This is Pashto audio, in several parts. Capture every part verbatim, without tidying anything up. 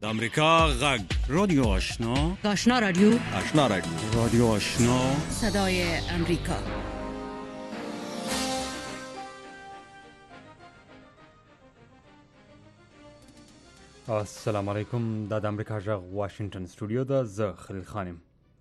د امریکا غږ رادیو آشنا آشنا رادیو آشنا رادیو رادیو آشنا صدای امریکا. السلام علیکم. دا د امریکا غږ واشنگټن سټوډیو ده. زه خلیل خانم.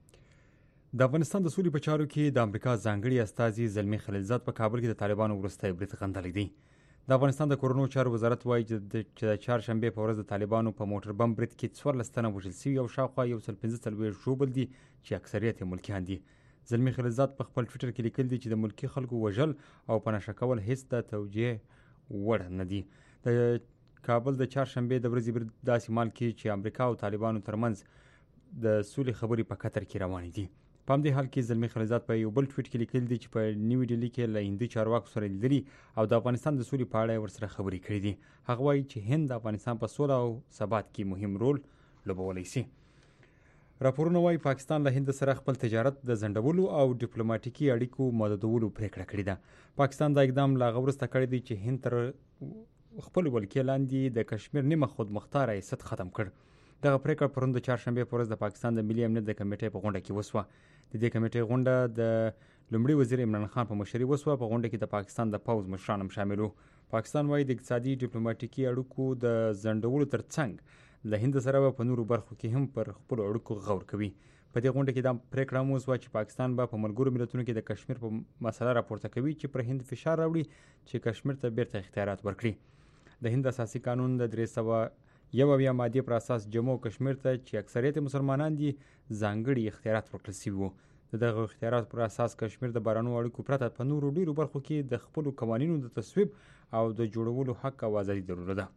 د افغانستان د سولې په چارو کې د امریکا ځانګړي استازي زلمی خلیلزاد په کابل کې د طالبانو وروستی برید غندلی دی. د افغانستان د کورونو چارو وزارت وایي چې د چهارشنبې په ورځ د طالبانو په موټر بم برید کې څوارلس تنه وژل شوي او شاوخوا یو سل پنځه څلوېښت ژوبل دي چې اکثریت یې ملکیان دي. زلمی خلیلزاد په خپل ټویټر کې لیکلي دي چې د ملکي خلکو وژل او په نشه کول هیڅ د توجیه وړ نه دي. د کابل د چهارشنبې د ورځې برید داسې مهال کې چې امریکا او طالبانو ترمنځ د سولې خبرې په قطر کې روانې دي. په همدې حال کې زلمی خلیلزاد په یو بل ټویټ کې لیکلي دي چې په نیوي ډیلي کې له هندي چارواکو سره لیدلي او د افغانستان د سولې په اړه یې ورسره خبرې کړې دي. هغه وایي چې هند د افغانستان په سوله او ثبات کې مهم رول لوبولی شي. راپورونه وایي پاکستان له هند سره خپل تجارت د ځنډولو او ډیپلوماټیکي اړیکو محدودولو پریکړه کړې ده. پاکستان دا اقدام له هغه وروسته کړی دی چې هند تر خپل ولکې لاندې د کشمیر نیمه خودمختار ریاست ختم کړ. دغه پریکړه پرون د چهارشنبې په ورځ د پاکستان د ملي امنیت د کمیټې په غونډه کې وسوه. د دې کمیټې غونډه د لومړي وزیر عمران خان په مشرۍ وسوه. په غونډه کې د پاکستان د پوځ مشران هم شامل وو. پاکستان وایي د اقتصادي ډیپلوماټیکي اړیکو د ځنډولو ترڅنګ له هند سره په نورو برخو کې هم پر خپلو اړیکو غور کوي. په دې غونډه کې دا پریکړه هم وسوه چې پاکستان به په ملګرو ملتونو کې د کشمیر په مسله راپورته کوي چې پر هند فشار راوړي چې کشمیر ته بیرته اختیارات ورکړي. د هند اساسي قانون د درې سوه یو اویا مادې پر اساس جموں او کشمیر ته چې اکثریت مسلمانان دي ځانګړي اختیارات ورکړل شوي وو. د دغه اختیارات پر اساس کشمیر د بهرنیو اړیکو پرته په نورو ډیرو برخو کې د خپلو قوانینو د تصویب او د جوړولو حق او ازادي درلوده ده.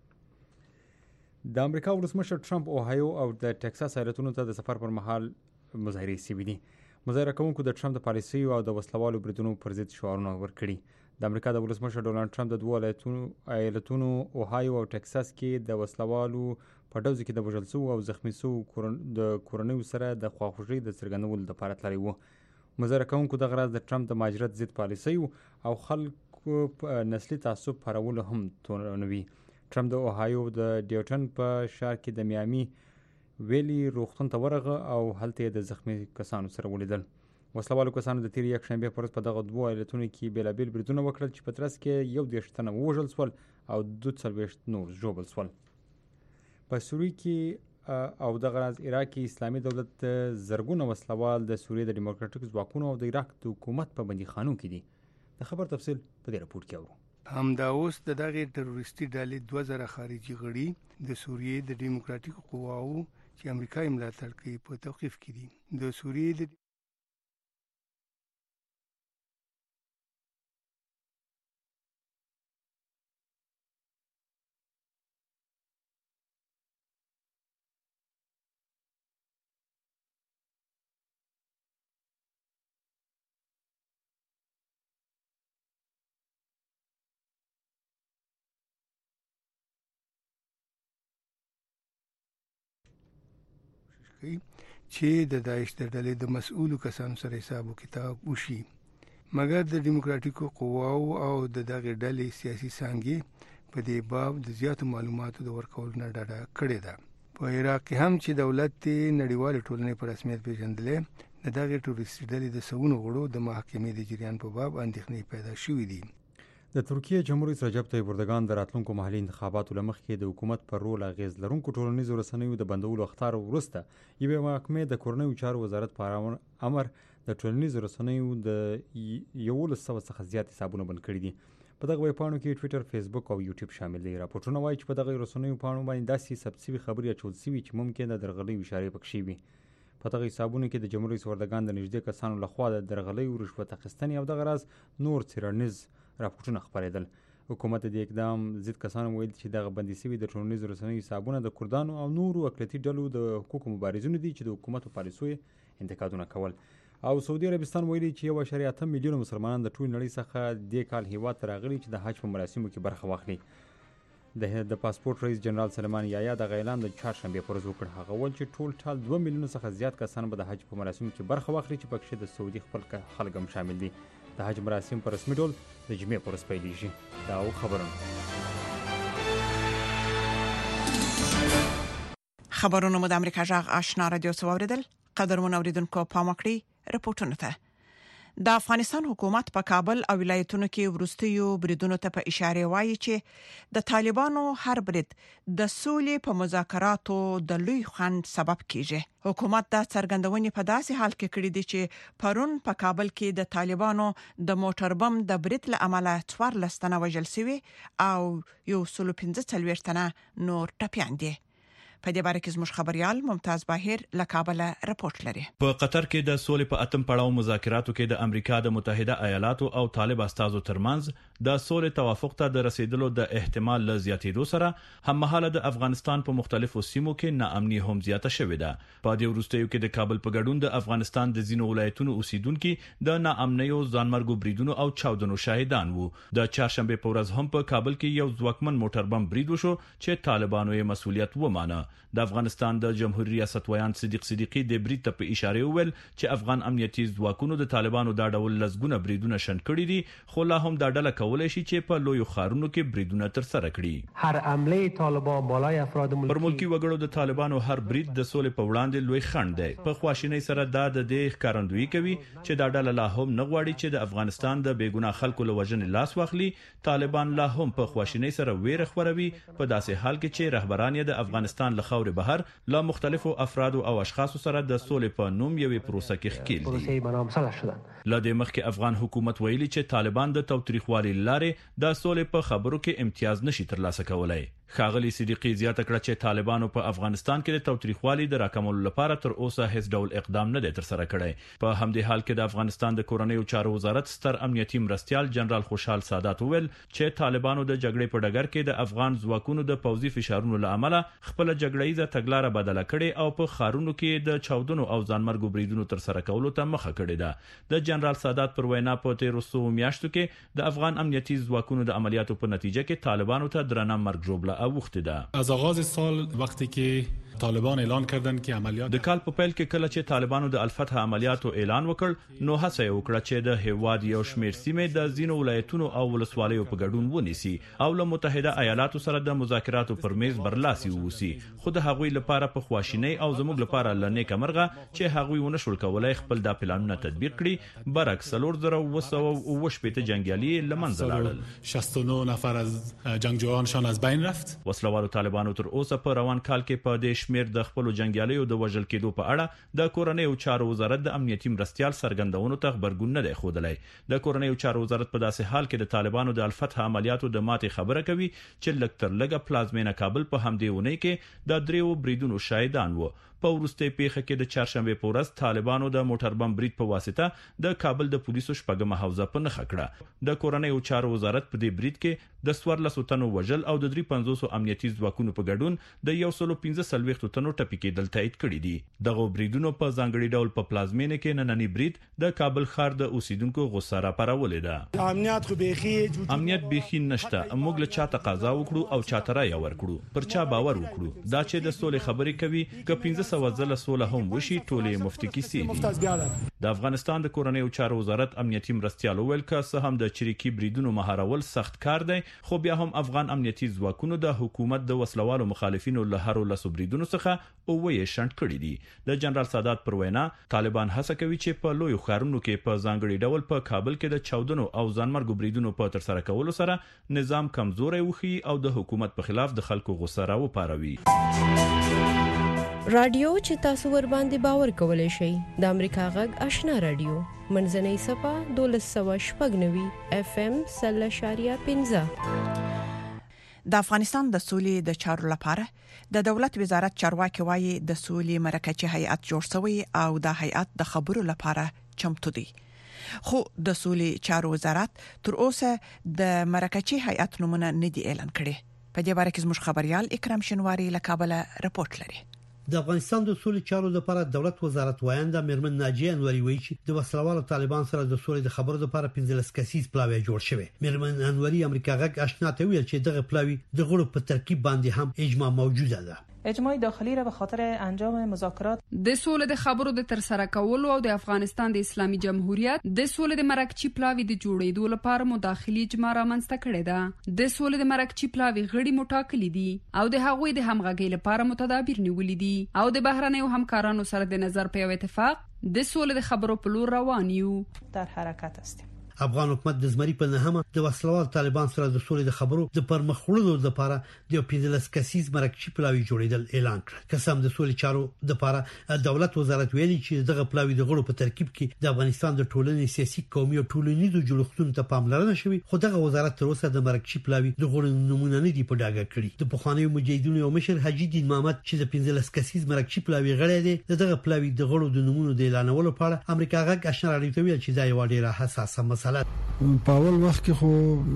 د امریکا ولسمشر ټرمپ اوهایو او د ټکساس ایالتونو ته د سفر پر مهال مظاهرې شوي دي. مظاهره کوونکو د ټرمپ د پالیسیو او د وسلوالو بریدونو پر ضد شعارونه ورکړي. د امریکا د ولسمشر ډونالډ ټرمپ د دوو ایالتونو اوهایو او ټکساس کې د وسلوالو په ډزو کې د وژل شوو او زخمي شوو د کورنیو سره د خواخوږۍ د څرګندولو لپاره تللی و. مظاهره کوونکو دغه راز د ټرمپ د مهاجرت ضد پالیسیو او خلکو په نسلي تعصب خپرولو هم تورنوي. ټرمپ د اوهایو د ډیوټن په ښار کې د میامي ویلي روغتون ته ورغه او هلته یې د زخمي کسانو سره ولیدل. وسلوالو کسانو د تېرې یکشنبې په ورځ په دغه دوو ایالتونو کې بېلابېل بریدونه وکړل چې په ترڅ کې یو دېرش تنه ووژل شول او دوه څلوېښت نور ژوبل شول. په سوریې کې او دغه راز عراق کې اسلامي دولت د زرګونه وسلوال د سوریې د ډیموکراتیک ځواکونو او د عراق د حکومت په بندیخانو کې دي. د خبر تفصیل په دې راپور کې اورو. همدا اوس د دغې تروریستي ډلې دوه زره خارجي غړي د سوریې د ډیموکراتیکو قواو چې امریکا یې ملاتړ کوي په توقیف کې دي. د سوریې د چې د داعش د ډلې د مسؤلو کسانو سره حساب و کتاب وشي. مګر د ډیموکراتیکو قواو او د دغې ډلې سیاسي څانګې په دې باب د زیاتو معلوماتو د ورکولو نه ډډه کړې ده. په عراق کې هم چې دولت یې نړیوالې ټولنې په رسمیت پیژندلې، د دغې ټوریستي ډلې د سوونو غړو د محاکمې د جریان په باب اندېښنې پیدا شوې دي. د ترکیې جمهور رئیس رجب طیب اردوګان د راتلونکو محلي انتخاباتو له مخکې د حکومت پر رول اغیز لرونکو ټولنیزو رسنیو د بندولو اخطار وروسته یوې محکمې د کورنیو چارو وزارت په امر د ټولنیزو رسنیو د یولس سوه څخه زیات حسابونه بند کړي دي. په دغه ویبپاڼو کې ټویټر، فیسبوک او یوټیوب شامل دي. راپورټونه وایي چې په دغه رسنیو پاڼو باندې داسې ثبت شوي خبرې اچول شوي چې ممکن د درغلیو اشارې پکښې وي. په دغه حسابونو کې د جمهور رئیس اردوګان د نږدې کسانو لخوا د درغلیو، رشوت اخیستنې او دغه راز نور څېړنیز راپورټونه خپرېدل. حکومت د دې اقدام ضد کسانو ویل چې دغه بندي شوي د ټولنیزو رسنیو حسابونه د کردانو او نورو اقلیتي ډلو د حقوقو مبارزینو دي چې د حکومت په پالیسیو انتقادونه کول. او سعودي عربستان ویلي چې یو اعشاریه اته میلیونه مسلمانان د ټولې نړۍ څخه دې کال هیواد ته راغلي چې د حج په مراسمو کې برخه واخلي. د پاسپورت رئیس جنرال سلیمان یحیی دغه اعلان د چهارشنبې په ورځ وکړ. هغه وویل چې ټول ټال دوه میلیونه څخه زیات کسان به د حج په مراسمو کې برخه واخلي چې پکښې د سعودي خپل خلک هم شامل دي. د حج مراسم په رسمي ډول د جمعې په ورځ پیلیږي. دا و خبرونه. خبرونه مو د امریکا جغ آشنا رادیو سواوریدل قدرمن اوریدونکو پام وکړئ رپورټونه ته د افغانستان حکومت په کابل او ولایتونو کې ورستیو بریدونو ته په اشاره وایي چې د طالبانو هر برید د سولې په مذاکراتو د لوی خنډ سبب کیږي حکومت دا څرګندونې په داسې حال کې کړې دي چې پرون په کابل کې د طالبانو د موټر بم د برید له امله څوارلس تنه وژل شوي او یو سل پنځه څلوېښت تنه نور ټپیان دي په دې باره کې زموږ خبريال ممتاز باهر له کابل رپورټ لري. په قطر کې د سولې په اتم پړاو مذاکراتو کې د امریکا د متحده ایالاتو او طالب استازو ترمنځ د سولې توافق ته د رسیدلو د احتمال ل زیاتېدو سره هم مهاله د افغانستان په مختلفو سیمو کې ناامني هم زیاته شوې ده. په دې وروستیو کې د کابل په ګډون د افغانستان د ځینو ولایتونو اوسیدونکو د ناامنیو ځانمرګو بریدونو او چاودنو شاهدان وو. د چهارشنبه په ورځ هم په کابل کې یو ځواکمن موټر بم برید وشو چې طالبانو یې مسؤلیت ومانه. د افغانستان د جمهوریت ریاست ویان صدیق صدیقی د برید ته په اشاره ویل چې افغان امنیتي ځواکونو د طالبانو د ډول لزګونه بریدونه شن کړي دي خو لا هم د ډله کولای شي چې په لوی خارونو کې بریدونه تر سره کړي. هر حمله طالبان بالای افراد ملکی پر ملکی وګړو د طالبانو هر برید د سولې په وړاندې لوی خنډ دی. په خواشینۍ سره دا د دې ښکارندویي کوي چې دا ډله لا هم نه غواړي چې د افغانستان د بیګناه خلکو له وژنې لاس واخلي. طالبان لا هم په خواشینۍ سره ویره خوروي په داسې حال کې چې رهبران یې د افغانستان له خاورې بهر له مختلفو افراد او اشخاصو سره د سولې په نوم یوې پروسه کې ښکیل دي. له دې مخکې افغان حکومت ویلي چې طالبان د توتریخوالي لارې د سولې په خبرو کې امتیاز نشي ترلاسه کولای. ښاغلي صدیقی زیاته کړه چې طالبانو په افغانستان کې د توتریخوالي د راکمولو لپاره تر اوسه هیڅ ډول اقدام نه دی تر سره کړی. په همدې حال کې د افغانستان د کورنیو چارو وزارت ستر امنیتي مرستيال جنرال خوشحال سادات وویل چې طالبانو د جګړې په ډګر کې د افغان ځواکونو د پوځي فشارونو له امله خپل جګړهیزه تګلارې بدله کړې او په خارونو کې د چاودنو او ځانمرګو بریدونو تر سره کولو ته مخه کړې ده. د جنرال سادات پر وینا په تیرو څو میاشتو کې د افغان امنیتي ځواکونو د عملیاتو په نتیجه کې طالبانو ته درنه مرګ ژوبله اوخته ده. از آغاز سال وقتی که طالبان اعلان کردند که عملیات د کال په پیل کې کله چې طالبانو د الفتح عملیاتو اعلان وکړ نو هڅه وکړه چې د هیواد یو شمېر سیمې د ځینو ولایتونو او ولسوالیو په ګډون ونیسي او له متحده ایالاتو سره د مذاکراتو پر میز برلاسي ووسی. خو د هغوی لپاره په خواشینۍ او زموږ لپاره لنیکه مرغه چې هغوی ونشول کولای خپل د پلانونه تطبیق کړي. برعکس څلور زره و سوه او اووه شپېته جنگیالي له منځه لاړل. شصت و نه نفر از جنگجویانشان از بین رفت. وسلوالو طالبانو تر اوسه په روان کال کې په دې شمیر د خپل جنگیالیو د وژل کېدو په اړه د کورنیو چارو وزارت د امنیتي مرستيال سرګندونو ته خبرګون نه دی ښودلی. د کورنیو چارو وزارت په داسې حال کې د طالبانو د الفتح عملیاتو د ماتې خبره کوي چې لږ تر لږه پلازمینه کابل په همدې ونې کې د دریو بریدونو شاهدان وو. په وروستي پیښه کې د چهارشنبه په ورځ طالبانو د موټر بم برید په واسطه د کابل د پولیسو شپږمه حوزه په نښه کړه. د کورنیو چارو وزارت په دې برید کې د څوارلس تنو وژل او د درې پنځوس امنیتي ځواکونو په ګډون د یو سل پنځه څلوېښت تنو ټپي کېدل تایید کړي دي. دغه بریدونو په ځانګړي ډول په پلازمینه کې نننی برید د کابل ښار د اوسیدونکو غوسه راپارولې ده. امنیت خو بيخي امنیت بيخي نشته. موږ له چا تقاضا وکړو او چاته را ورکړو پر چا باور وکړو. دا چې د سولې خبرې کوي ک پنځه سوه ځله سوله هم وشي ټولې مفتي کیسې. د افغانستان د کورنیو چارو وزارت امنیتي مرستيال ویل ک څه هم د چریکي بریدونو مهارول سخت کار دی خو بیا هم افغان امنیتي ځواکونو د حکومت د وسلوالو مخالفینو له هرو لاسو بریدونو څخه او وې شنډ کړي دي. د جنرال سادات پر وینا طالبان هڅه کوي چې په لوی خارونو کې په ځانګړي ډول په کابل کې د چاودنو او ځانمرګو بریدونو په تر سره کولو سره نظام کمزوري وخی او د حکومت په خلاف د خلکو غوسه راوپاروي. رادیو چې تاسو ور باندې باور کولای شئ د امریکا غږ آشنا رادیو منځنۍ صفه دولس سوه شپږ نوي اف ام سل اشاریه پنځه. د افغانستان د سولې د چارو لپاره د دولت وزارت چارواکي وایي د سولې مرکزي هیئت جوړ شوی او د هیئت د خبرو لپاره چمتو دی. خو د سولې چارو وزارت تر اوسه د مرکزي هیئت نومونه نه دی اعلان کړي. په دې باره کې زموږ خبريال اکرام شنواری له کابل رپورټ لري. د افغانستان د سولې چارو لپاره دولت وزارت وایانده میرمن ناجیه انوري وایي چې د وسلوالو طالبان سره د سولې د خبرو لپاره پنځلس کسیز پلاوی جوړ شوی. میرمن انوري امریکا غږ آشنا ته ویل چې دغه پلاوی د غړو په ترکیب باندې هم اجماع موجوده ده. اجماع داخلی را به خاطر انجام مذاکرات د سولې د خبرو د ترسره کولو او د افغانستان د اسلامي جمهوریت د سولې د مرکچی پلاوی د جوړېدو لپاره مداخلي اجماع رامنځته کړې ده. د سولې د مرکچی پلاوی غړي مټاکلي دي او د هغوی د همغږۍ لپاره متدابیر نیولې دي او د بهرنیو همکارانو سره د نظر په یو اتفاق د سولې د خبرو په لور روان یو. در حرکت هستیم. افغان حکومت د زمری په نهمه د وسلوال طالبان سره د سولې د خبرو د پرمخ وړلو لپاره د پنځلس کسیز مرکچی پلاوی جوړیدل اعلان کړ. قسم د سولې چارو د لپاره دولت وزارت ویلي چې دغه پلاوی د غړو په ترکیب کې د افغانستان د ټولنې سیاسي قومي او ټولنیزو جوړښتونو ته پاملرنه شوې، خو دغه وزارت تر اوسه د مرکچی پلاوی د غړو نمونه نه دی په ډاګه کړی. د پخوانیو مجاهدینو یو مشر حاجی دین محمد چې د پنځلس کسیز مرکچی پلاوی غړی دی، دغه پلاوی د غړو د نمونه د اعلانولو په اړه امریکا غږ آشنا راډیو ته ویل چې دا یو ډیره حساسه مسله ده. په اول وخت کې خو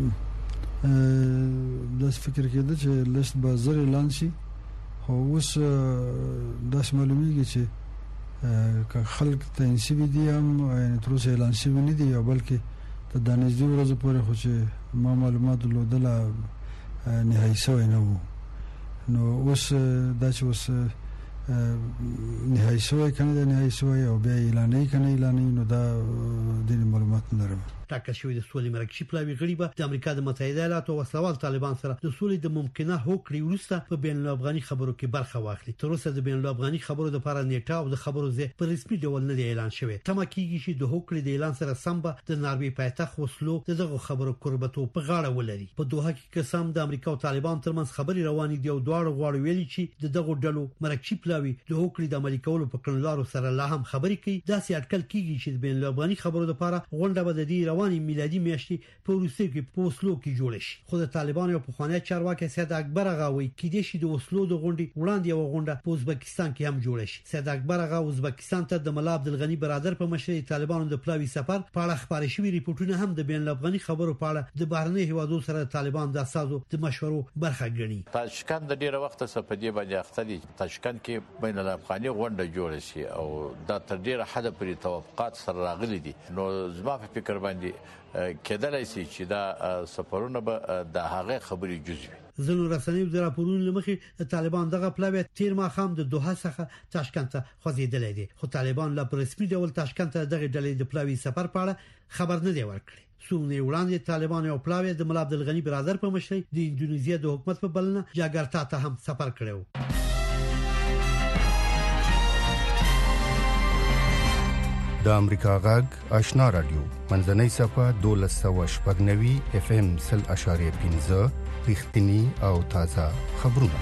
د فکر کېده چې لست به زر اعلان شي، خو اوس داس معلومیږي چې که خلک تنسیب دي هم یعنی تر اوسه اعلان شوی نه دي، بلکې د دانشدي ورځې پورې خو چې ما معلومات درلودله نهایي شوی نه وو. نو اوس دا چې اوس نهایي شوی کنه د نهایي شوی او بیا اعلانې کنه اعلانې، نو دا د معلومات نه لرم. ټاکل شوی د سولې مرکچی پلاوی غړي به د امریکا د متحده ایالاتو او وسلوال طالبان سره د سولې د ممکنه هوکړې وروسته په بین الافغاني خبرو کې برخه واخلي. تر اوسه د بین الافغاني خبرو لپاره نیټه او د خبرو ځای په رسمي ډول نه دی اعلان شوی. تمه کیږي چې د هوکړې د اعلان سره سم به د ناروې پایتخت اوسلو دغه خبرو قربتو په غاړه ولري. په دوحه کې قسم د امریکا او طالبان ترمنځ خبري روانې دي او دواړو غواړي ویلي چې دغه ډلو مرکچی پلاوی د هوکړې د عملي کولو په کړنلارو سره لا هم خبري کوي. دا سي اټکل کیږي چې د بین الافغاني خبرو لپاره غونډه به د دې رواني میلادي په روسیې کې په اوسلو کې جوړ شي. خو د طالبان او پخوانی چارواکي سید اکبر اغا وایي کېدې شي د اوسلو د غونډې وړاندې یو غونډه په ازبکستان کې هم جوړ شي. سید اکبر اغا ازبکستان ته د ملا عبدالغنی برادر په مشرۍ طالبانو د پلاوی سفر په اړه خبري شوی ریپورتونه هم د بین الافغاني خبرو په اړه د بهرنی هیوادو سره طالبان د اساسو د مشورو برخه ګڼي. تاشکند د ډیره وخت څخه په دې باندې اخته دي تاشکند کې بین الافغاني غونډه جوړ شي او دا تر ډیره حد پورې توافقات سره راغلي دي. نو زما په فکر باندې کېدلای شي چې دا سفرونه به د هغه خبرې جزوي. زنو رسنیو د راپورونو لمخې د طالبان دغه پلاوی تیر ماښام د دوحه څخه تاشکند ته خوځېدلی دی، خو طالبان لا په رسمي ډول تاشکند ته دغه ډلې د پلاوی سفر په اړه خبر نه دی ورکړی. څومره وړاندې طالبان او پلاوی د ملا عبدالغنی برادر په مشرۍ د انډونیزیا د حکومت په بلنه جاکارتا ته هم سفر کړی. د امریکا غږ آشنا رادیو منځنۍ صفه دولس سوه شپږ نوي اف ام سل اشاریه پنځه رښتینی او تازه خبرونه.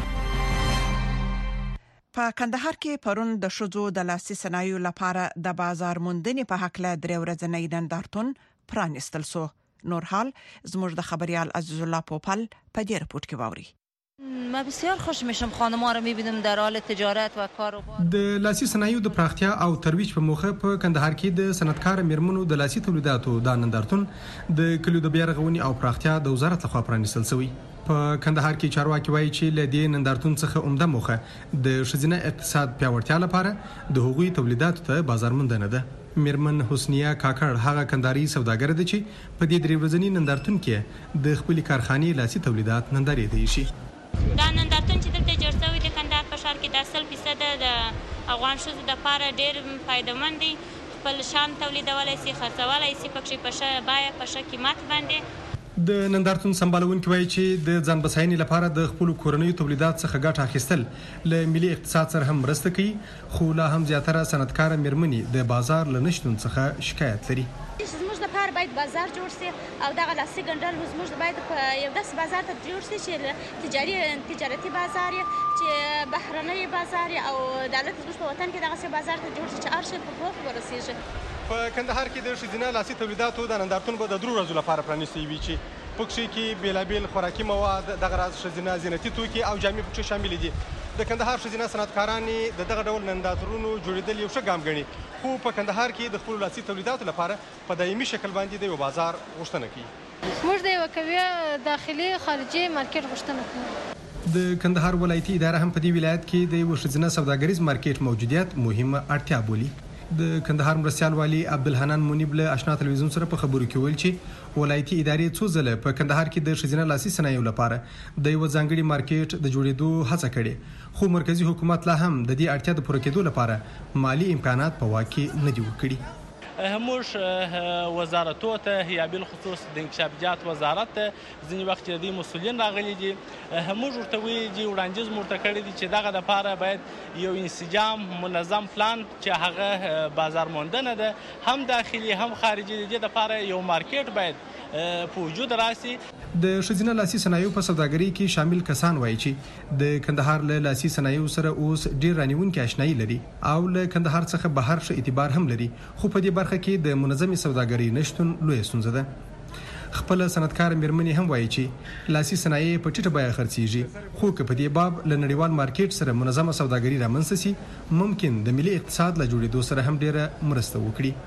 په کندهار کې پرون د شذو د لاسي صنایعو لپاره د بازار موندنې په حق له درې ورځې نندارتون پرانستل سو. نور حال زموږ د خبريال عزیز الله پوپل په دې رپورت کې واوري. ما بسیار خوش میشم خانم‌ها رو می‌بینم در حال تجارت و کاروبار. د لاسي صنایعو د پراختیا او ترویج په موخه په کندهار کې د صنعتکار میرمنو د لاسي تولیداتو د نندارتون د کلیو د بیا رغونې او پراختیا د وزارت لخوا پرانیستل شوی. په کندهار کې چارواکي وایي چې ل دې نندارتون څخه عمده موخه د ښځینه اقتصاد پیاوړتیا لپاره د هغوی تولیداتو ته بازار موندنه ده. میرمن حسنیه کاکړ هغه کندهاري سوداګر ده چې په دې درې ورځني نندارتون کې د خپل کارخانې لاسي تولیدات نندارې دی شي. دا نندارتون چې دلته جوړ شوی د کندهار په ښار کې د سل فیصد د افغان ښځو لپاره ډېر فایدهمند دی. خپل شان تولیدولای شي، خرڅولای شي پکې په ښه بیه په ښه قیمت باندې. د نندارتون سمبالونکي وایي چې د ځان بساینې لپاره د خپل کورنیو تولیدات څخه ګټه اخیستل له ملي اقتصاد سره هم مرسته کوي، خو لا هم زیاتره صنعتکار میرمنې د بازار له نشتون څخه شکایت لري. زموږ لپاره باید بازار جوړ شي او دغه لاسي ګنډل زموږ باید په یو داسې بازار ته جوړ شي چې تجاري تجارتي بازار چې بهرنۍ بازار او دولت زموږ په وطن کې دغه بازار ته جوړ شي چې هر شی په پوښ ورسیږي. په کندهار کې د ښځینه لاسي تولیداتو د نندارتون به د درو ورځو لپاره پرانیستی وي چې پکې کې بیلابیل خوراکي مواد، دغه راز ښځینه زینتي توکي او جامې پکې شامل دي. د کندهار ښځینه صنعتکاران د دغه ډول نندارتونونو جوړېدل یو ښه ګام ګڼي، خو په کندهار کې د خپلو لاسي تولیداتو لپاره په دایمي شکل باندې د یو بازار غوښتنه کوي. موږ د یو قوي داخلي خارجي مارکیټ غوښتنه کوو. د کندهار ولایتي اداره هم په دې ولایت کې د یو ښځینه سوداګریز مارکیټ موجودیت مهمه اړتیا بولي. د کندهار مرستيال والي عبدالحنان منیب له آشنا تلویزیون سره په خبرو کې ویل چې ولایتي ادارې څو ځله په کندهار کې د ښځینه لاسي صنایعو لپاره د یو ځانګړي مارکیټ د جوړېدو هڅه کړې، خو مرکزی حکومت لا هم د دې اړتیا د پوره کېدو لپاره مالی امکانات په واک کې نه دي ورکړي. هموش وزارتو ته یا بالخصوص د انکشافات وزارت ته ځینې وخت د مسؤلین راغلي دي، هموش ورته ویلي دي وړاندیز مرته کړی دي چې دغه د لپاره باید یو انسجام منظم پلان چې هغه بازار موندنه ده هم داخلي هم خارجي د لپاره یو مارکیټ باید په وجود راسي. د ښځینه لاسي صنایعو په سوداګرۍ کې شامل کسان وایي چې د کندهار له لاسي صنایعو سره اوس ډیر رانیونکي آشنایي لري او له کندهار څخه بهر ښه اعتبار هم لري، خو په دې برخه کې د منظمې سوداګرۍ نشتون لوی ستونزه ده. خپل صنعتکار میرمنې هم وایي چې لاسي صنایع په ټیټه بیه خرڅیږي، خو که په دې باب له نړیوال مارکیټ سره منظمه سوداګري رامنځته سي ممکن د ملي اقتصاد له جوړېدو سره هم ډیره مرسته وکړي.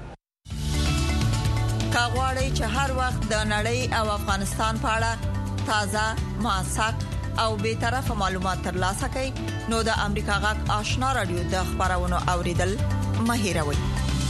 کاغوري چې هر وخت د نړۍ او افغانستان په اړه تازه ماسک او به طرفه معلومات ترلاسه کړئ نو د امریکا غږ آشنا رادیو د خبرونو اوریدل مهیروي.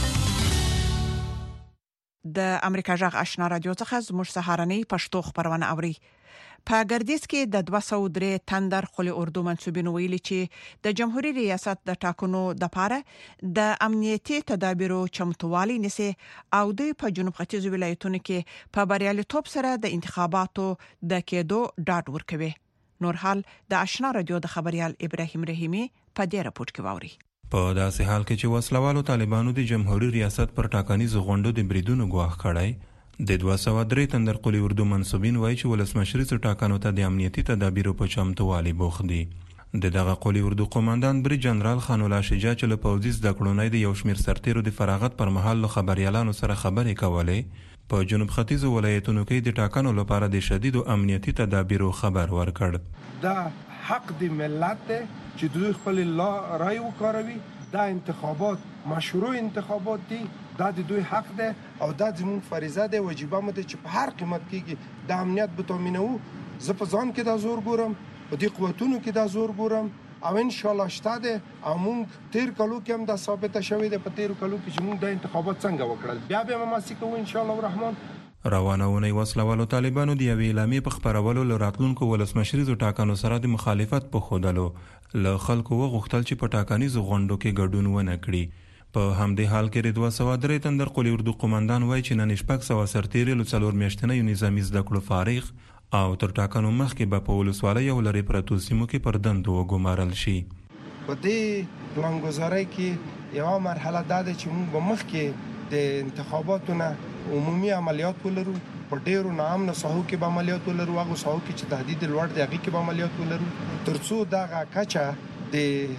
د امریکا غږ آشنا رادیو څخه زموږ سهارنۍ پښتو خبرونه اوري. په ګردیز کې د دوه سوه درې تندر خولي اردو منسوبین ویلي چې د جمهوریت ریاست د ټاکنو د پاره د امنیتي تدابیرو چمتووالي نسی او د په جنوب ختیځ ولایتونو کې په بریالیتوب سره د انتخاباتو د کېدو ډاډ ورکوي. نور حال د آشنا رادیو د خبريال ابراهيم رحیمي په دې راپورټ کې واوري. په داسې حال کې چې وسلوالو طالبانو د جمهوریت ریاست پر ټاکنیزو غونډو د بریدونو ګواښ کړی، د دوه سوه درې تندر قلی اردو منسوبین وایي چې ولسمشر څو ټاکنو ته د امنیتي تدابیرو په چمتووالي بوخت دي. د دغه قلی اردو قوماندان بری جنرال خان الله شجاع چې له پوځي زده کړو د یو شمېر سرتیرو د فراغت پر مهال له خبريالانو سره خبرې کولې، په جنوب ختیځ ولایتونو کې د ټاکنو لپاره د شدید امنیتي تدابیرو خبر ورکړ. دا حق د ملت چې دوی خپل رای وکاروي، دا انتخابات مشروع انتخابات دي، دا د دوی حق ده او دا زموږ فریضه ده، واجبه مو ده چې په هر قیمت کې د امنیت به تامینو. زه په ځان کې دا زور ګورم، په دې قوتونو کې دا زور ګورم او ان شاء الله شته ده. او موږ تیر کلو کې هم دا ثابته شوې ده په تیر کلو کې چې موږ د انتخابات څنګه وکړل، بیا به مماسي کوو ان شاء الله الرحمن. روانونه وسلوالو طالبانو د یوې اعلامیې په خبرولو له راتلونکو ولسمشریزو ټاکنو سره د مخالفت په خودلو له خلکو وغوښتل چې په ټاکنیزو غونډو کې ګډون ونه کړي. په همدې حال کې د دوه سوه درې تندر قلی اردو قوماندان وایي چې نن شپږ سوه سرتیري له څلور میاشتنیو نظامي زده کړو فارغ او تر ټاکنو مخکې به په ولسوالۍ او لرې پرتو سیمو کې پر دندو وګمارل شي. په دې پلانګذارۍ کې یوه مرحله دا ده چې موږ به مخکې د انتخاباتو نه عمومي عملیات ولرو، په ډیرو ناامنه ساحو کې به عملیات ولرو، هغه ساحو کې چې تهدید لوړ دی هغه کې به عملیات ولرو، ترڅو دغه کچه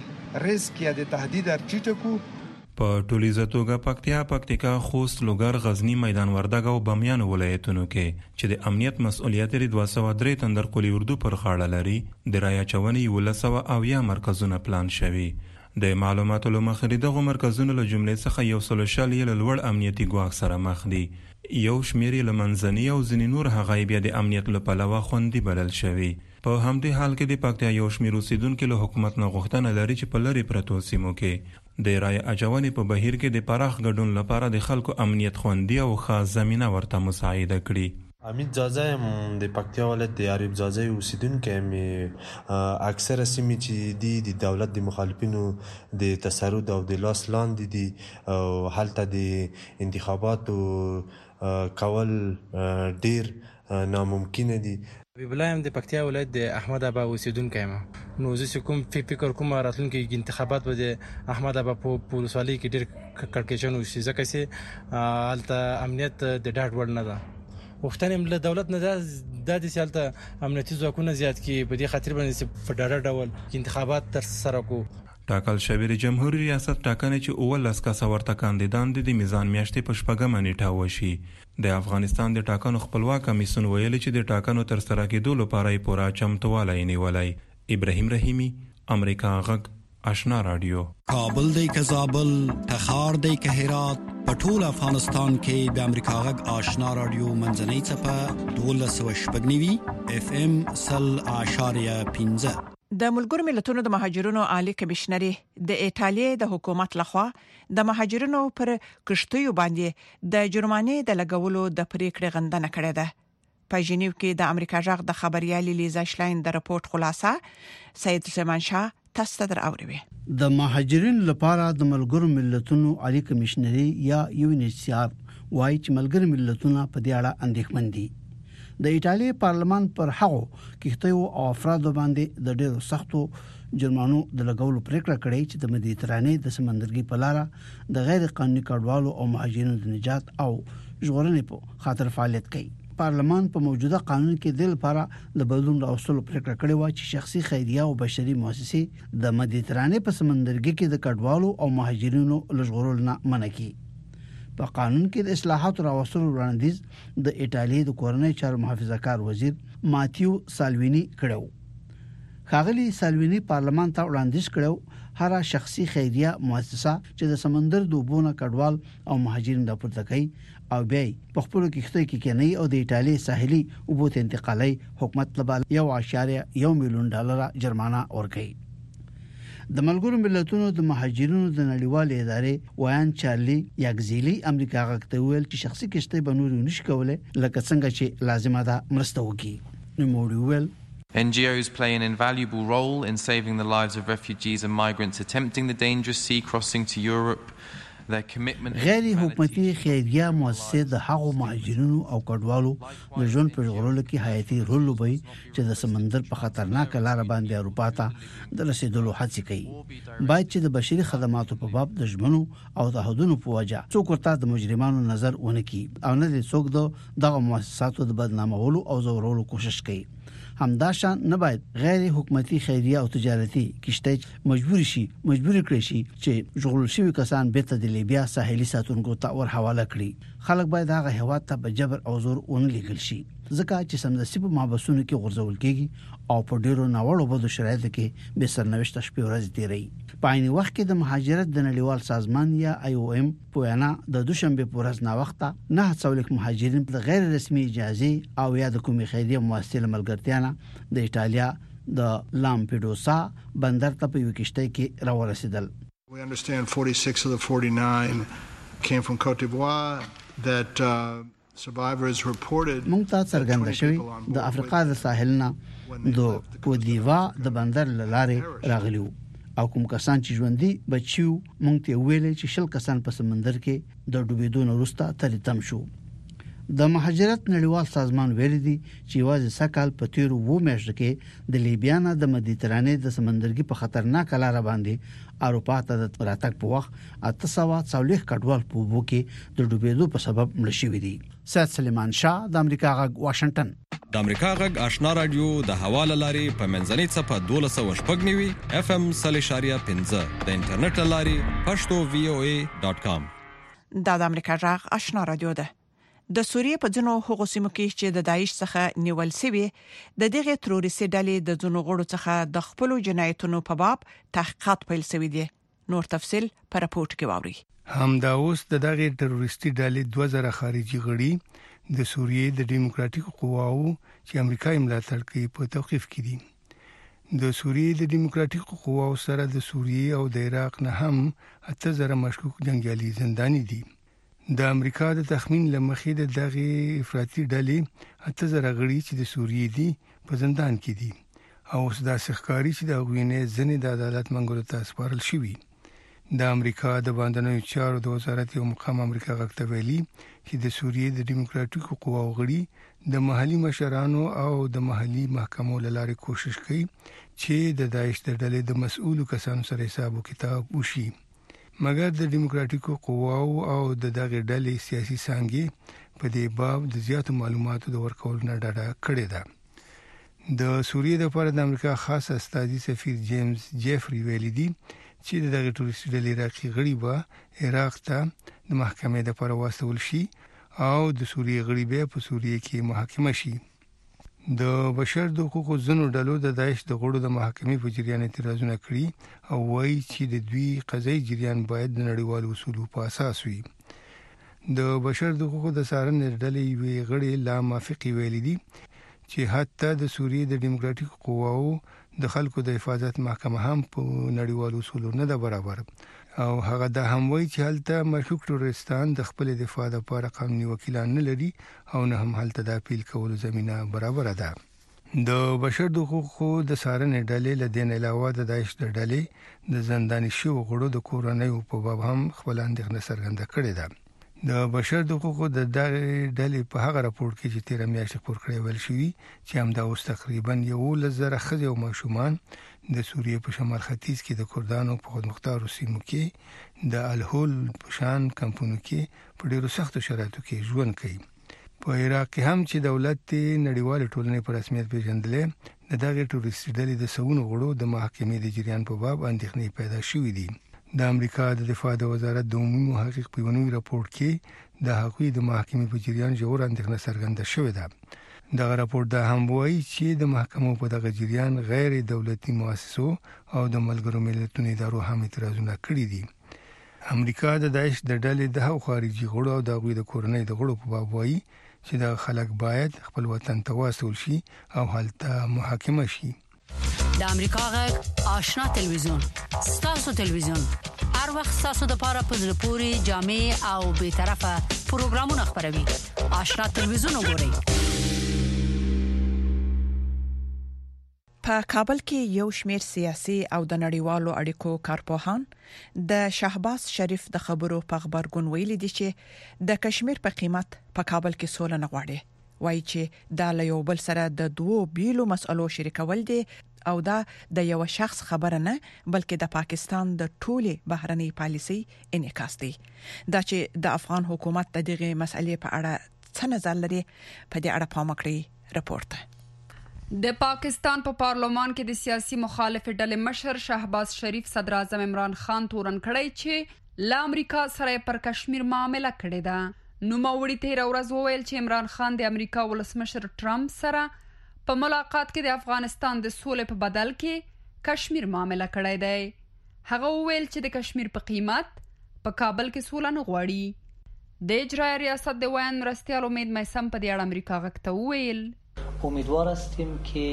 د ریسک یا د تهدید ارټیټه کو. په ټولیزه توګه پکتیا، پکتیکا، خوست، لوګر، غزنی، میدان وردګ او بامیان ولایتونو کې چې د امنیت مسؤلیت لري دوه سوه درې تندر قلی اردو پر غاړه لري، د رای اچونې یولس سوه اویا مرکزونه پلان شوي. د معلوماتو له مخې دغه مرکزونو له جملې څخه یو سل شل یې له لوړ امنیتي ګواښ سره مخ دي، یو شمېر یې له منځني او ځینې نور هغه بیا د امنیت له پلوه خوندي بلل شوي. په همدې حال کې د پکتیا یو شمېر اوسیدونکو له حکومت نه غوښتنه لري چې په لرې پرتو سیمو کې د رای اچونې په بهیر کې د پراخ ګډون لپاره د خلکو امنیت خوندي او خاص زمينه ورته مساعده کړي. امید زازه هم د پکتیا ولایت د عریب زازه اوسیدونکو هم اکثره سیمې چې دي د دولت د مخالفینو د تسرد او د لاس لاندې دي او هلته د انتخاباتو کول ډیر ناممکن دي. ویبلایم د پکتیا ولایت د احمد ابا اوسیدونکو یم، نو زه کوم فکر کوم راتلونکي انتخابات به د احمد ابا په پولیسوالۍ کې ډیر کړکېچن وشي، ځکه چې هلته امنیت د ډاډ وړ نه ده. وختنیم له دولت نه د دې سیالته امنیتي ځواکونه زیات کی په دې خاطر باندې په ډاډه ډول انتخابات تر سره کو. ټاکل شوی د جمهوریت ریاست ټاکنې چې اول لسکه ورته کاندیدان د میزان میاشتې په شپږمه نیټه وشي. د افغانستان د ټاکنو خپلواک کمیسیون ویلي چې د ټاکنو تر سره کېدو لپاره یې پوره چمتووالی نیولی. ابراهیم رحیمی، امریکا غږ، آشنا رادیو. کابل دی که زابل، تخار دی که هرات، په ټول افغانستان کې د امریکا غږ آشنا رادیو منځنۍ څپه دولس سوه شپږ نوي اف ام سل اعشاریه پنځه. د ملګرو ملتونو د مهاجرونو عالی کمشنري د ایتالیا د حکومت لخوا د مهاجرونو پر کشتیو باندې د جرمانې د لګولو د پریکړې غندنه کړې ده. په ژنیو کې د امریکا ژغ د خبريالي لیزا شلاین د راپورټ خلاصه سید سلیمان شاه تاسو ته دراوړي. د مهاجرینو لپاره د ملګرو ملتونو عالی کمشنري یا یو ان ایچ سی آر وايي چې ملګرو ملتونه په دې اړه اندېښمن دي. د ایتالیا پارلمان پر هغو کښتیو او افرادو باندې د ډېرو سختو جرمانو د لګولو پریکړه کړې چې د مدیترانې د سمندرګي په لار د غیر قانوني کډوالو او مهاجرینو د نجات او ژغورنې په خاطر فعالیت کوي. پارلمان په موجوده قانون کې د لپاره د بدلون راوستلو پریکړه کړې و چې شخصي خیریه او بشري مؤسسې د مدیترانې په سمندرګي کې د کډوالو او مهاجرینو لژغورل نه منع کړي. په قانون کې د اصلاحاتو راوستلو وړاندیز د ایتالیا د کورنۍ چارو محافظه کار وزیر ماتیو سالوینی کړو. خاغلی سالوینی پارلمان ته وړاندیز کړو هر شخصي خیریه مؤسسه چې د سمندر د وبونه کډوال او مهاجرین د پورته کوي او بیا په خپل کښتۍ کې کېنی او د ایتالیا ساحلي وبوت انتقالي حکومت لپاره یو اشاریه یو میلیون ډالر جرمانه ورکړي. د ملګرو ملتونو د مهاجرینو د نړیوال ادارې ویان چارلی یاګزیلی امریکا غاکته ویل چې شخصي کشته بنوري نشي کوله لکه څنګه چې لازمه ده مرسته وکړي. نو موږ ویل N G Os play an invaluable role in saving the lives of refugees and migrants attempting the dangerous sea crossing to Europe. غیر حکومتي خیریه مؤسسې د هغو مهاجرینو او کډوالو د ژوند په ژغورلو کې حیاتي رول لوبوي چې د سمندر په خطرناک لار باندې اروپا ته د رسیدلو هڅه کوي. باید چې د بشري خدماتو په باب د ژمنو او تعهدونو په وجه څوک ورته د مجرمانو نظر ونه کړي او نه د څوک دغه مؤسساتو د بدنامولو او زورولو کوشش کوي. همداشان نه باید غیر حکومتي خیریه او تجارتي کشته مجبور شي مجبور کړي شي چې ژغورل شوی کسان بیرته د لیبیا ساحلي ساتونکو ته ور حواله کړي. خلک باید هغه هواد ته په جبر او زور ونه لګل شي ځکه چې سمدستي په محبسونو کې غورځول کېږي او په ډیرو ناوړو بدو شرایطو کې به سرنوشت شپې ورځې تیري. په عین وخت کې د مهاجرت د نړیوال سازمان یا آی او ایم په وینا د دوشنبه په ورځ نا وخته نه څولک مهاجرین په غیر رسمي اجازه او یا د کومې خیریه مؤسسې ملګرتیا نه د ایتالیا د لامپیډوسا بندر ته په یو کشته کې راورسیدل. We understand forty-six of the forty-nine came from Cote d'Ivoire that uh, survivors reported مونږ ته څرګنده شوی د افریقا د ساحلنا د کوت دیوا د بندر لاره راغلیو او کوم کسان چې ژوندۍ بچیو مونږ ته ویل چې شل کسان په سمندر کې د ډوبېدو نه وروسته تلتم شو. د مهاجرت نړیوال سازمان ویل دي چې واځي سکهال په تیر وو میاشتو کې د لیبیا نه د مدیترانې د سمندرګي په خطرناک لار باندې اروپا ته د راتګ په وخت اته سوه څلوېښت کډوال په وبو کې د ډوبېدو په سبب مړ شوي دي. سید سلیمان شاه د امریکا غږ واشنگټن. د امریکا غږ آشنا رادیو د حواله لاري په منځنۍ صفه دولس سوه شپږ نوي اف ام صلی شاریه پنځه د انټرنیټ لاري پښتو وی او ای ډاټ کام. دا د امریکا غږ آشنا رادیو ده. د سوریې په ځینو هغو سیمو کې چې د داعش څخه نیول شوی د دغه تروریستي ډلې د ځینو غړو څخه د خپل جنایتونو په باب تحقیقات پیل شوی دي. نور تفصيل په راپورټ کې واوري. همدا اوس د دغه تروریستي ډلې دوه زره خارجي غړي د سوریې د دیموکراتیک قواو چې امریکا ملاتړ کوي په توقيف کې دي. د سوریې د دیموکراتیک قواو سره د سوریې او د عراق نه هم اته زره مشکوک جنگیالي زنداني دي. د امریکا د تخمین لمخې د دغه افراطي ډلې اته زره غړي چې د سوریې دي په زندان کې دي او اوس د سخکاری چې د غوینې ځنې د عدالت منګولو ته سپارل شوی. د امریکا د باندنیو چارو د وزارت یو مقام امریکا غږ ته ویلي چې د سوریې د دیموکراتیکو قواو غړي د محلي مشرانو او د محلي محکمو لپاره کوشش کوي چې د داعش د ډلې د مسؤلو کسانو سره حساب او کتاب وشي. مګر د دیموکراتیکو قواو او د دغه ډلې سیاسي څنګه په دې باب د زیاتو معلوماتو د ورکول نه ډاډه کړی ده. د سوریې لپاره د امریکا خاص استازي سفیر جیمز جیفری ویلي دي چې دغه ټوریسټ ډلې راکې غړي به عراق ته د محکمې لپاره واستول شي او د سوریې غړي به په سوریې کې محاکمه شي. د بشر د حقوقو ځنو ډلو د داعش د غړو د محاکمې په جریان اعتراضونه کړي او وایي چې د دوی قضایي جریان باید د نړیوالو اصولو په اساس وي. د بشر د حقوقو د څارنې ډلې وی غړي لا موافقي ویلي دي چې حتی د سوریې د دیموکراتیک قواو د خلکو د حفاظت محکمه هم په نړیوالو اصولو نه ده برابر او هغه د هم وایي چې هلته مشکوک تروریستان د خپل دفاع لپاره قانوني وکیلان نه لري او نه هم هلته د اپیل کولو زمينه برابر ده. د بشر د حقوقو د سارنې ډلې له دین علاوه د داعش د ډلې د زنداني شو غړو د کورنۍ په باب هم خپل اندېښنه څرګنده کړې ده. د بشر د حقوقو د دغه ډلې په هغه راپور کې چې تیر میاشتې خبر کړی ویل شوی چې هم دا اوس تقریبا یو لزر خځې او ماشومان د سوریې په شمال ختیځ کې د کردانو په خودمختارو سیمو کې د الهول په شان کمپونو کې په ډیرو سختو شرایطو کې ژوند کوي. په عراق کې هم چې دولت نړیوال ټولنې په رسمیت پیژندلې د دغه ټوریسټ ډلې د سونو غړو د محاکمې د جریان په باب اندېښنې پیدا شوې دي. د امریکا د دفاع د وزارت د عمومي محقق په ونوي راپور کې د حقوقي د محاکمې په جریان ژور اندېښنه څرګنده شوې ده. دغه راپور دا هم وایي چې د محکمو په دغه جریان غیر دولتي مؤسسو او د ملګرو ملتونو ادارو هم اعتراضونه کړي دي. امریکا د داعش د ډلې د هغو خارجي غړو او د هغوی د کورنۍ د غړو په باب وایي چې دا خلک باید خپل وطن ته واستول شي او هلته محاکمه شي. د امریکا غږ آشنا تلویزیون ستاسو تلویزیون هر وخت ستاسو د لپاره په زړه پوري جامع او به طرفه پروګرامونه خبروي. آشنا تلویزیون وګورئ. په کابل کې یو شمېر سیاسي او د نړیوالو اړیکو کارپوهان د شهباز شریف د خبرو په خبرګون ویلي دي چې د کشمیر په قیمت په کابل کې سوله نه غواړي. وایي چې دا له یو بل سره د دوو بیلو مسئلو شریکول دي او دا د یو شخص خبره نه بلکې د پاکستان د ټولي بهرنۍ پالیسي انعکاس دی. دا چې د افغان حکومت د دغه مسئلې په اړه څه نظر لري په دې اړه پام وکړئ. رپورت د پاکستان په پا پارلمان کې د سیاسي مخالف ډلې مشر شهباز شریف صدر اعظم عمران خان تورن کړی چې ل امریکا سره پر کشمیر معامله کړې ده. نو موري تیر ورځ وویل چې عمران خان د امریکا ولسمشر ټرمپ سره په ملاقات کې د افغانستان د سولې په بدل کې کشمیر معامله کړی دی. هغه وویل چې د کشمیر په قیمت په کابل کې سوله نه غواړي. د اجرایي ریاست د ویان مرستیال امید میسم په دې اړه امریکا غږ ته وویل امیدوار هستیم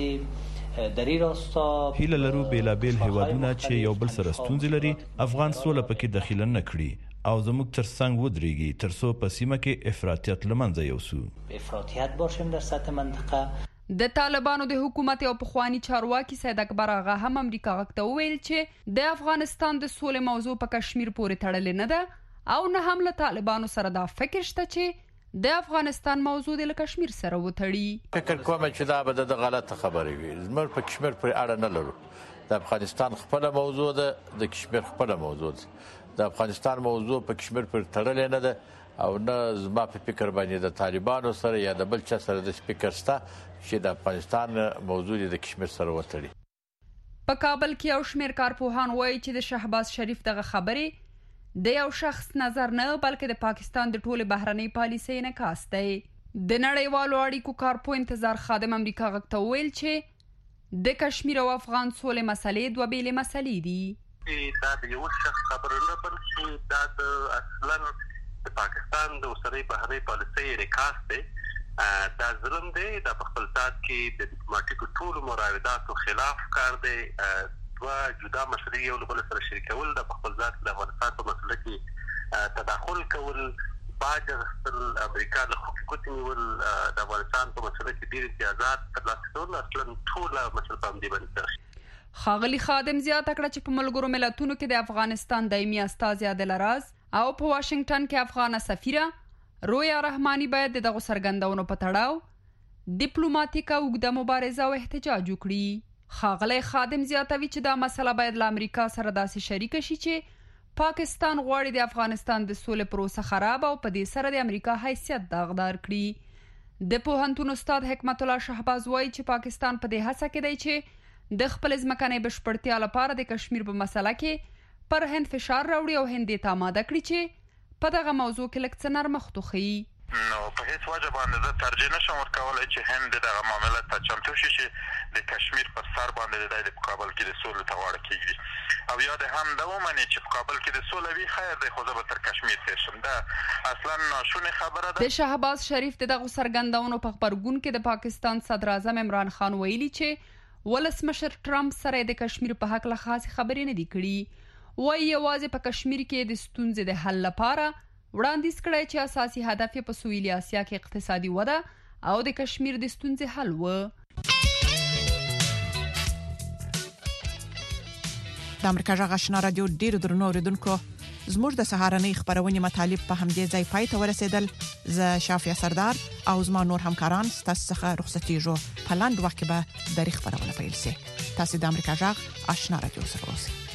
که در این راستا هیله لرو بیلابیل هیوادونه چې یو بل سره ستونزې لري افغان سوله پکې دخیله نه کړي او زموږ تر څنګ ودرېږي ترڅو په سیمه کې افراطیت لمنځه یوسو. افراطیت باشیم در سطح منطقه. د طالبانو د حکومت او پخوانی چارواکي سید اکبر آغا هم امریکا غږ ته ویل چې د افغانستان د سولې موضوع په کشمیر پورې تړلې نه ده او نه هم له طالبانو سره دا فکر شته چې د افغانستان موضوع د کشمیر سره وتړي. فکر کوم چې دا به د غلطه خبرې وي. زموږ په کشمیر پر اړه نه لرو. د افغانستان خپل موضوع ده، د کشمیر خپل موضوع ده. د افغانستان موضوع په کشمیر پر تړلې نه ده او نه زما په فکر باندې د طالبانو سره یا د بل چا سره د سپیکر ستا چې د افغانستان موضوع د کشمیر سره وتړي. په کابل کې یو شمېر کارپوهان وایي چې د شهباز شریف دغه خبرې د یو شخص نظر نه بلکې د پاکستان د ټولې بهرنۍ پالیسۍ انعکاس دی. د نړیوالو اړیکو کارپو انتظار خادم امریکا غږ ته ویل چې د کشمیر او افغان سولې مسلې دوه بیلې مسلې دي. دا د یو شخص خبره نه بلکې دا د اصلا د پاکستان د اوسنۍ بهرنۍ پالیسۍ انعکاس دی. دا ظلم دی. دا په خپل ذات کې د ډیپلوماټیکو ټولو مراوداتو خلاف کار دی. دوه جدا مسلې یو له بل سره شریکول د خپل ذات د افغانستان په مسله کې تداخل کول باج اخیستل امریکا له حکومت نیول د افغانستان په مسله کې ډېر امتیازات ترلاسه کول اصلا ټوله مسله په همدې باندې ترشي. ښاغلي خادم زیاته کړه چې په ملګرو ملتونو کې د افغانستان دایمي استازی عادل راز او په واشنگټن کې افغان سفیره رویا رحماني باید دغه سرګندونو په تړاو ډیپلوماټیکه اوږده مبارزه او احتجاج وکړي. ښاغلی خادم زیاتوي چې دا مسله باید له امریکا سره داسې شریکه شي چې پاکستان غواړي د افغانستان د سولې پروسه خراب او په دې سره د امریکا حیثیت داغدار کړي. د پوهنتون استاد حکمت الله شهباز وایي چې پاکستان په دې هڅه کې دی چې د خپل ځمکنۍ بشپړتیا لپاره د کشمیر په مسله کې پر هند فشار راوړي او هند ته آماده کړي چې په دغه موضوع کې لږ څه نرمښت وښيي. نو په هیڅ وجه باندې زه ترجیح نشم ورکولی چې هند دغه معامله ته چمتو شي چې د کشمیر پر سر باندې د کابل کې د سولې ته غاړه کېږدي او یا د هم دا ومني چې په کابل کې د سوله وي خیر دی خو زه به تر کشمیر تېر شم. دا اصلا ناشونې خبره ده. د شهباز شریف د دغو څرګندونو په غبرګون کې د پاکستان صدر اعظم عمران خان ویلي چې ولسمشر ټرمپ سره د کشمیر په حق له خاص خبرې نه دی کړي. وایي یوازې په کشمیر کې د ستونزې د حل لپاره وړاندیز کړی چې اساسي هدف په سویلي اسیا کې اقتصادي وده او د کشمیر د ستونزې حل و. د امریکا غږ آشنا رادیو ډیرو درنو اوریدونکو زموږ د سهارنۍ خبرونه مطالب په همدې ځای پای ته ورسېدل. زه شافیا سردار او زما نور همکاران ستاسو څخه رخصتېږو. په لاندې وخت کې به د خبرونه پیل شي. تاسو د امریکا غږ آشنا رادیو سره اوسئ.